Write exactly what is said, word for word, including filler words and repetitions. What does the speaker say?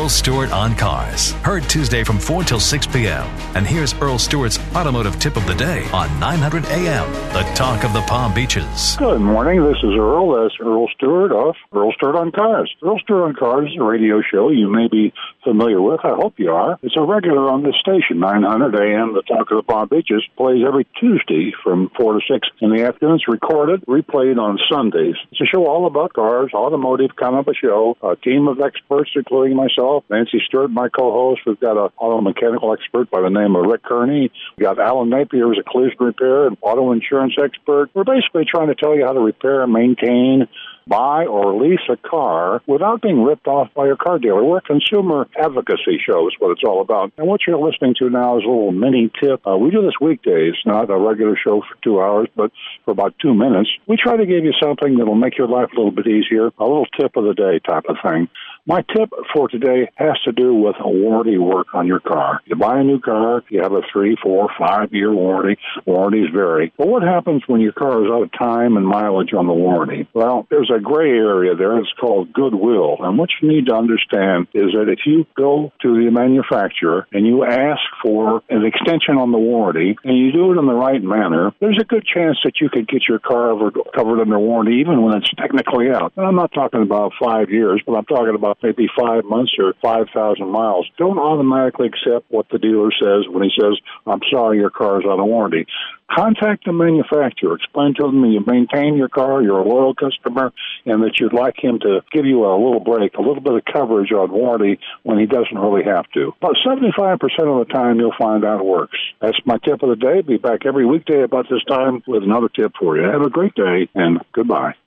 Earl Stewart on Cars. Heard Tuesday from four till six p.m. And here's Earl Stewart's automotive tip of the day on nine hundred A M, the talk of the Palm Beaches. Good morning. This is Earl. That's Earl Stewart of Earl Stewart on Cars. Earl Stewart on Cars is a radio show you may be familiar with. I hope you are. It's a regular on this station, nine hundred A M, the talk of the Palm Beaches. Plays every Tuesday from four to six in the afternoon. It's recorded, replayed on Sundays. It's a show all about cars, automotive, kind of a show. A team of experts, including myself, Nancy Stewart, my co-host. We've got an auto mechanical expert by the name of Rick Kearney. We've got Alan Napier, who's a collision repair and auto insurance expert. We're basically trying to tell you how to repair, maintain, buy or lease a car without being ripped off by your car dealer. We're a consumer advocacy show is what it's all about. And what you're listening to now is a little mini tip. Uh, we do this weekdays, not a regular show for two hours, but for about two minutes. We try to give you something that'll make your life a little bit easier, a little tip of the day type of thing. My tip for today has to do with a warranty work on your car. You buy a new car, you have a three, four, five-year warranty. Warranties vary. But what happens when your car is out of time and mileage on the warranty? Well, there's a gray area there. It's called goodwill. And what you need to understand is that if you go to the manufacturer and you ask for an extension on the warranty and you do it in the right manner, there's a good chance that you could get your car covered under warranty even when it's technically out. And I'm not talking about five years, but I'm talking about maybe five months or five thousand miles. Don't automatically accept what the dealer says when he says, I'm sorry, your car is out of warranty. Contact the manufacturer. Explain to them that you maintain your car, you're a loyal customer, and that you'd like him to give you a little break, a little bit of coverage on warranty when he doesn't really have to. About seventy-five percent of the time, you'll find out it works. That's my tip of the day. Be back every weekday about this time with another tip for you. Have a great day, and goodbye.